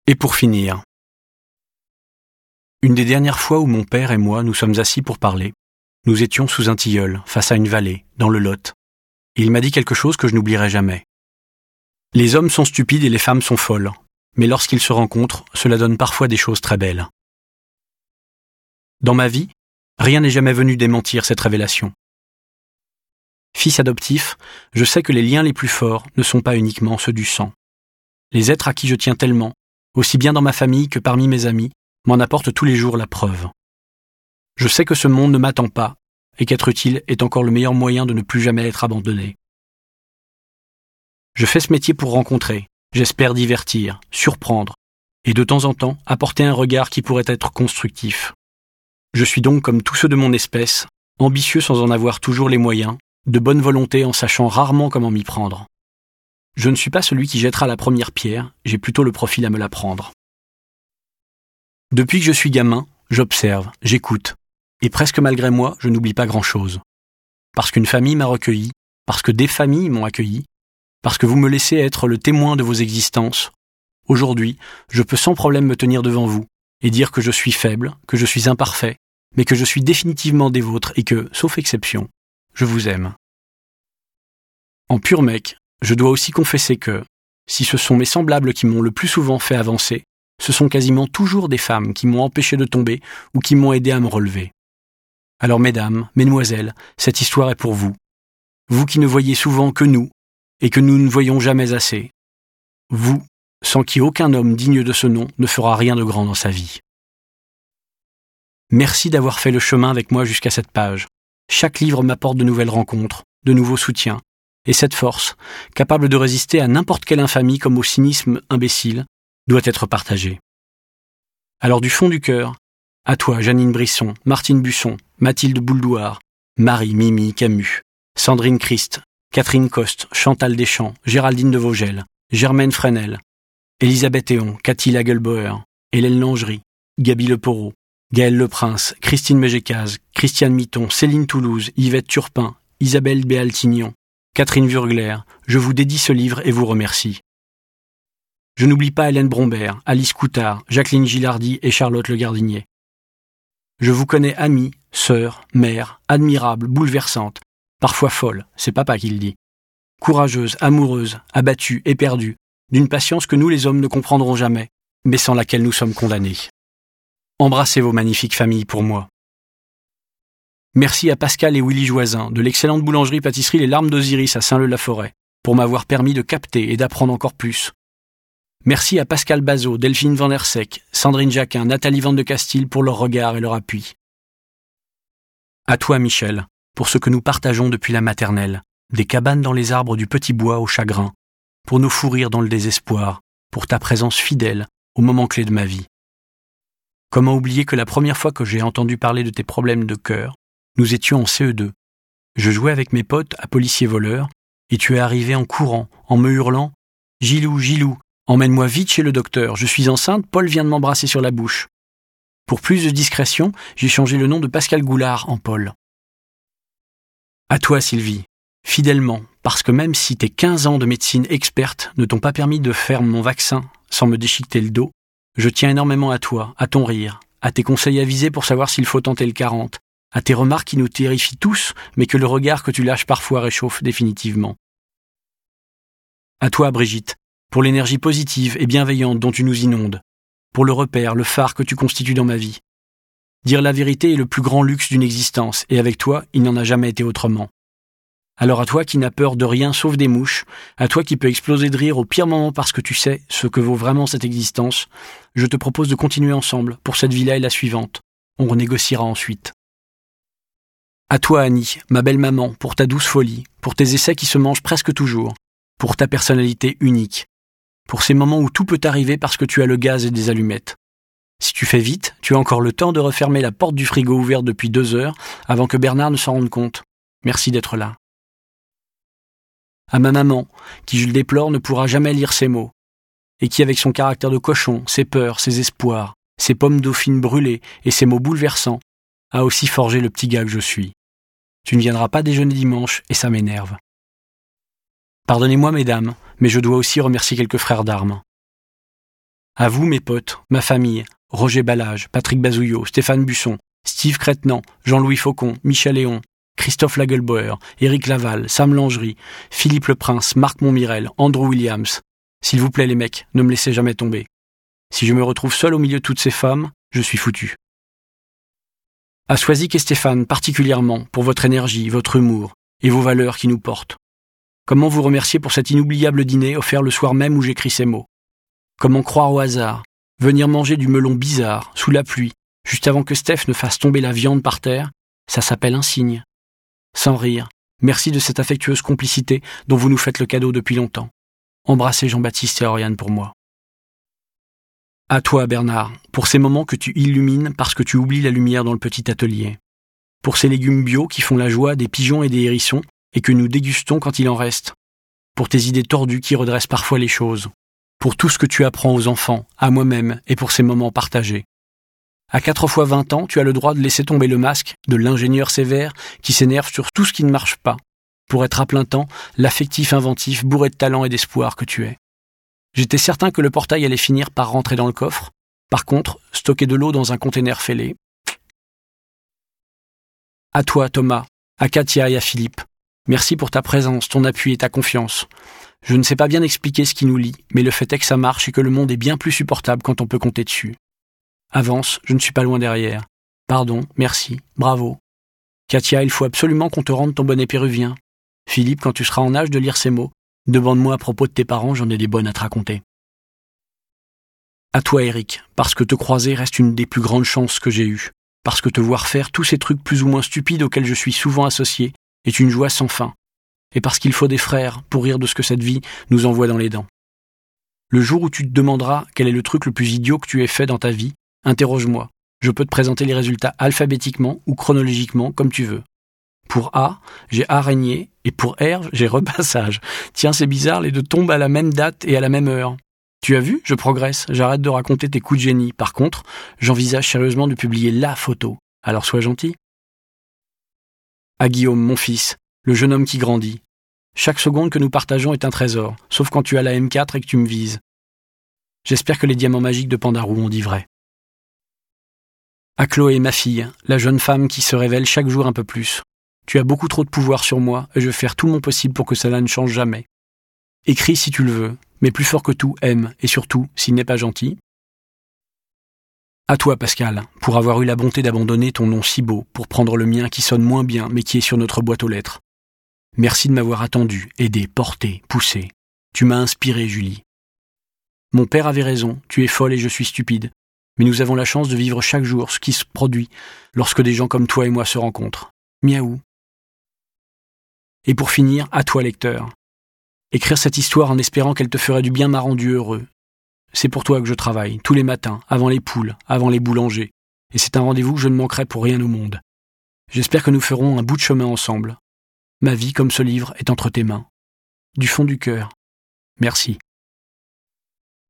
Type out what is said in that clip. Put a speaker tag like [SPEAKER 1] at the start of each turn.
[SPEAKER 1] Et pour finir, une des dernières fois où mon père et moi nous sommes assis pour parler, nous étions sous un tilleul, face à une vallée, dans le Lot. Et il m'a dit quelque chose que je n'oublierai jamais. Les hommes sont stupides et les femmes sont folles, mais lorsqu'ils se rencontrent, cela donne parfois des choses très belles. Dans ma vie, rien n'est jamais venu démentir cette révélation. Fils adoptif, je sais que les liens les plus forts ne sont pas uniquement ceux du sang. Les êtres à qui je tiens tellement, aussi bien dans ma famille que parmi mes amis, m'en apportent tous les jours la preuve. Je sais que ce monde ne m'attend pas et qu'être utile est encore le meilleur moyen de ne plus jamais être abandonné. Je fais ce métier pour rencontrer, j'espère divertir, surprendre, et de temps en temps apporter un regard qui pourrait être constructif. Je suis donc comme tous ceux de mon espèce, ambitieux sans en avoir toujours les moyens, de bonne volonté en sachant rarement comment m'y prendre. Je ne suis pas celui qui jettera la première pierre, j'ai plutôt le profil à me la prendre. Depuis que je suis gamin, j'observe, j'écoute, et presque malgré moi, je n'oublie pas grand-chose. Parce qu'une famille m'a recueilli, parce que des familles m'ont accueilli, parce que vous me laissez être le témoin de vos existences, aujourd'hui, je peux sans problème me tenir devant vous et dire que je suis faible, que je suis imparfait, mais que je suis définitivement des vôtres et que, sauf exception, je vous aime. En pur mec, je dois aussi confesser que, si ce sont mes semblables qui m'ont le plus souvent fait avancer, ce sont quasiment toujours des femmes qui m'ont empêché de tomber ou qui m'ont aidé à me relever. Alors mesdames, mesdemoiselles, cette histoire est pour vous. Vous qui ne voyez souvent que nous, et que nous ne voyons jamais assez. Vous, sans qui aucun homme digne de ce nom ne fera rien de grand dans sa vie. Merci d'avoir fait le chemin avec moi jusqu'à cette page. Chaque livre m'apporte de nouvelles rencontres, de nouveaux soutiens, et cette force, capable de résister à n'importe quelle infamie comme au cynisme imbécile, doit être partagée. Alors du fond du cœur, à toi Jeannine Brisson, Martine Busson, Mathilde Bouldoir, Marie Mimi Camus, Sandrine Christ, Catherine Coste, Chantal Deschamps, Géraldine de Vogel, Germaine Fresnel, Elisabeth Théon, Cathy Lagelbauer, Hélène Langerie, Gaby Lepaureau, Gaëlle Leprince, Christine Megécaz, Christiane Mitton, Céline Toulouse, Yvette Turpin, Isabelle Béaltignon, Catherine Vurgler, je vous dédie ce livre et vous remercie. Je n'oublie pas Hélène Brombert, Alice Coutard, Jacqueline Gilardi et Charlotte Le Gardinier. Je vous connais amie, sœur, mère, admirable, bouleversante, parfois folle, c'est papa qui le dit. Courageuse, amoureuse, abattue, éperdue, d'une patience que nous les hommes ne comprendrons jamais, mais sans laquelle nous sommes condamnés. Embrassez vos magnifiques familles pour moi. Merci à Pascal et Willy Joisin, de l'excellente boulangerie-pâtisserie Les Larmes d'Osiris à Saint-Leu-la-Forêt, pour m'avoir permis de capter et d'apprendre encore plus. Merci à Pascal Bazot, Delphine Van Der Sek, Sandrine Jacquin, Nathalie Van de Castille pour leur regard et leur appui. À toi, Michel, pour ce que nous partageons depuis la maternelle, des cabanes dans les arbres du petit bois au chagrin, pour nos fous rires dans le désespoir, pour ta présence fidèle au moment clé de ma vie. Comment oublier que la première fois que j'ai entendu parler de tes problèmes de cœur, nous étions en CE2. Je jouais avec mes potes à policier-voleur, et tu es arrivé en courant, en me hurlant « Gilou, Gilou, emmène-moi vite chez le docteur, je suis enceinte, Paul vient de m'embrasser sur la bouche. » Pour plus de discrétion, j'ai changé le nom de Pascal Goulard en Paul. À toi, Sylvie, fidèlement, parce que même si tes 15 ans de médecine experte ne t'ont pas permis de faire mon vaccin sans me déchiqueter le dos, je tiens énormément à toi, à ton rire, à tes conseils avisés pour savoir s'il faut tenter le 40, à tes remarques qui nous terrifient tous, mais que le regard que tu lâches parfois réchauffe définitivement. À toi, Brigitte, pour l'énergie positive et bienveillante dont tu nous inondes, pour le repère, le phare que tu constitues dans ma vie. Dire la vérité est le plus grand luxe d'une existence, et avec toi, il n'en a jamais été autrement. Alors à toi qui n'as peur de rien sauf des mouches, à toi qui peux exploser de rire au pire moment parce que tu sais ce que vaut vraiment cette existence, je te propose de continuer ensemble pour cette vie-là et la suivante. On renégociera ensuite. À toi, Annie, ma belle maman, pour ta douce folie, pour tes essais qui se mangent presque toujours, pour ta personnalité unique, pour ces moments où tout peut arriver parce que tu as le gaz et des allumettes. Si tu fais vite, tu as encore le temps de refermer la porte du frigo ouverte depuis 2 heures avant que Bernard ne s'en rende compte. Merci d'être là. À ma maman, qui je le déplore ne pourra jamais lire ces mots, et qui avec son caractère de cochon, ses peurs, ses espoirs, ses pommes dauphines brûlées et ses mots bouleversants, a aussi forgé le petit gars que je suis. Tu ne viendras pas déjeuner dimanche et ça m'énerve. Pardonnez-moi, mesdames, mais je dois aussi remercier quelques frères d'armes. À vous, mes potes, ma famille, Roger Ballage, Patrick Bazouillot, Stéphane Busson, Steve Crétenant, Jean-Louis Faucon, Michel Léon, Christophe Lagelbauer, Éric Laval, Sam Langerie, Philippe Le Prince, Marc Montmirel, Andrew Williams. S'il vous plaît les mecs, ne me laissez jamais tomber. Si je me retrouve seul au milieu de toutes ces femmes, je suis foutu. À Swazik et Stéphane particulièrement pour votre énergie, votre humour et vos valeurs qui nous portent. Comment vous remercier pour cet inoubliable dîner offert le soir même où j'écris ces mots? Comment croire au hasard? Venir manger du melon bizarre, sous la pluie, juste avant que Steph ne fasse tomber la viande par terre, ça s'appelle un signe. Sans rire, merci de cette affectueuse complicité dont vous nous faites le cadeau depuis longtemps. Embrassez Jean-Baptiste et Oriane pour moi. À toi, Bernard, pour ces moments que tu illumines parce que tu oublies la lumière dans le petit atelier. Pour ces légumes bio qui font la joie des pigeons et des hérissons et que nous dégustons quand il en reste. Pour tes idées tordues qui redressent parfois les choses. Pour tout ce que tu apprends aux enfants, à moi-même et pour ces moments partagés. À 4 fois 20 ans, tu as le droit de laisser tomber le masque de l'ingénieur sévère qui s'énerve sur tout ce qui ne marche pas, pour être à plein temps l'affectif inventif bourré de talent et d'espoir que tu es. J'étais certain que le portail allait finir par rentrer dans le coffre. Par contre, stocker de l'eau dans un container fêlé. À toi, Thomas, à Katia et à Philippe. Merci pour ta présence, ton appui et ta confiance. Je ne sais pas bien expliquer ce qui nous lie, mais le fait est que ça marche et que le monde est bien plus supportable quand on peut compter dessus. Avance, je ne suis pas loin derrière. Pardon, merci, bravo. Katia, il faut absolument qu'on te rende ton bonnet péruvien. Philippe, quand tu seras en âge de lire ces mots, demande-moi à propos de tes parents, j'en ai des bonnes à te raconter. À toi, Eric, parce que te croiser reste une des plus grandes chances que j'ai eues. Parce que te voir faire tous ces trucs plus ou moins stupides auxquels je suis souvent associé est une joie sans fin. Et parce qu'il faut des frères pour rire de ce que cette vie nous envoie dans les dents. Le jour où tu te demanderas quel est le truc le plus idiot que tu aies fait dans ta vie, interroge-moi. Je peux te présenter les résultats alphabétiquement ou chronologiquement, comme tu veux. Pour A, j'ai araignée, et pour R, j'ai repassage. Tiens, c'est bizarre, les deux tombent à la même date et à la même heure. Tu as vu, je progresse, j'arrête de raconter tes coups de génie. Par contre, j'envisage sérieusement de publier la photo. Alors sois gentil. À Guillaume, mon fils, le jeune homme qui grandit. Chaque seconde que nous partageons est un trésor, sauf quand tu as la M4 et que tu me vises. J'espère que les diamants magiques de Pandarou ont dit vrai. À Chloé, ma fille, la jeune femme qui se révèle chaque jour un peu plus. Tu as beaucoup trop de pouvoir sur moi et je vais faire tout mon possible pour que cela ne change jamais. Écris si tu le veux, mais plus fort que tout, aime, et surtout, s'il n'est pas gentil. À toi, Pascal, pour avoir eu la bonté d'abandonner ton nom si beau pour prendre le mien qui sonne moins bien mais qui est sur notre boîte aux lettres. Merci de m'avoir attendu, aidé, porté, poussé. Tu m'as inspiré, Julie. Mon père avait raison, tu es folle et je suis stupide. Mais nous avons la chance de vivre chaque jour ce qui se produit lorsque des gens comme toi et moi se rencontrent. Miaou. Et pour finir, à toi, lecteur. Écrire cette histoire en espérant qu'elle te ferait du bien m'a rendu heureux. C'est pour toi que je travaille, tous les matins, avant les poules, avant les boulangers. Et c'est un rendez-vous que je ne manquerai pour rien au monde. J'espère que nous ferons un bout de chemin ensemble. Ma vie, comme ce livre, est entre tes mains. Du fond du cœur. Merci.